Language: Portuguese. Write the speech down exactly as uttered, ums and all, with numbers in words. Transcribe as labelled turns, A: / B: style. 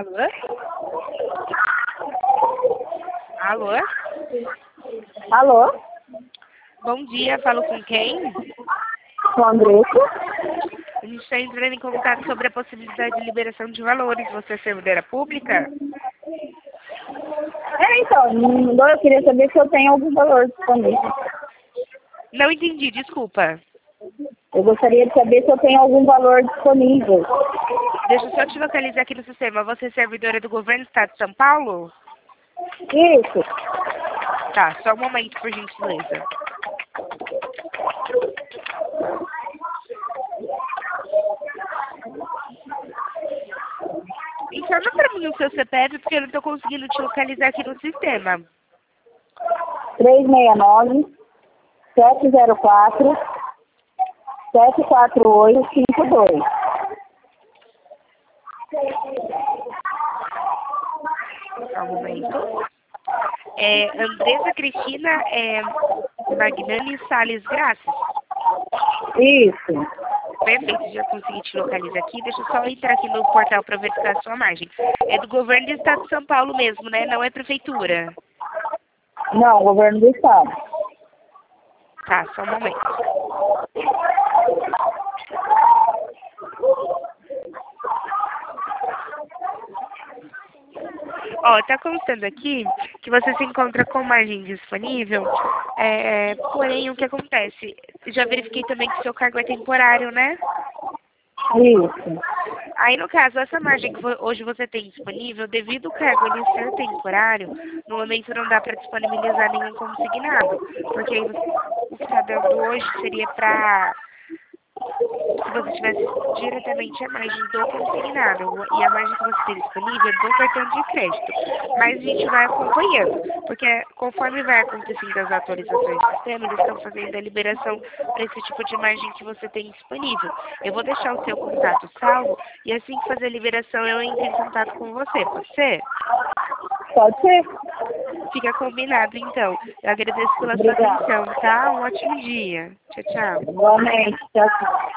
A: Alô? Alô?
B: Alô?
A: Bom dia, falo com quem?
B: Com a Andressa?
A: A gente está entrando em contato sobre a possibilidade de liberação de valores. Você é servidora pública?
B: É, então, não, eu queria saber se eu tenho algum valor disponível.
A: Não entendi, desculpa.
B: Eu gostaria de saber se eu tenho algum valor disponível.
A: Deixa eu só te localizar aqui no sistema. Você é servidora do governo do estado de São Paulo?
B: Isso.
A: Tá, só um momento, por gentileza. Informa pra mim o seu C P F, porque eu não tô conseguindo te localizar aqui no sistema.
B: três seis nove, sete zero quatro, sete quatro oito cinco dois.
A: Só um momento. É Andressa Cristina é, Magnani Salles Graças.
B: Isso.
A: Perfeito, já consegui te localizar aqui. Deixa eu só entrar aqui no portal para verificar a sua margem. É do governo do estado de São Paulo mesmo, né? Não é prefeitura.
B: Não, governo do estado.
A: Tá, só um momento. Ó, tá constando aqui que você se encontra com margem disponível, é, porém o que acontece? Já verifiquei também que seu cargo é temporário, né?
B: Isso.
A: Aí, no caso, essa margem que vo- hoje você tem disponível, devido ao cargo ele ser temporário, no momento não dá para disponibilizar nenhum consignado, porque aí você- o que está dando hoje seria para se você tivesse diretamente a margem do consignado e a margem que você tem disponível é do cartão de crédito. Mas a gente vai acompanhando, porque conforme vai acontecendo as atualizações do sistema, eles estão fazendo a liberação para esse tipo de margem que você tem disponível. Eu vou deixar o seu contato salvo e assim que fazer a liberação eu entro em contato com você, pode ser?
B: Pode ser?
A: Fica combinado então. Eu agradeço pela sua
B: Obrigada.
A: atenção, tá? Um ótimo dia. Tchau, tchau.
B: Igualmente. Tchau, tchau.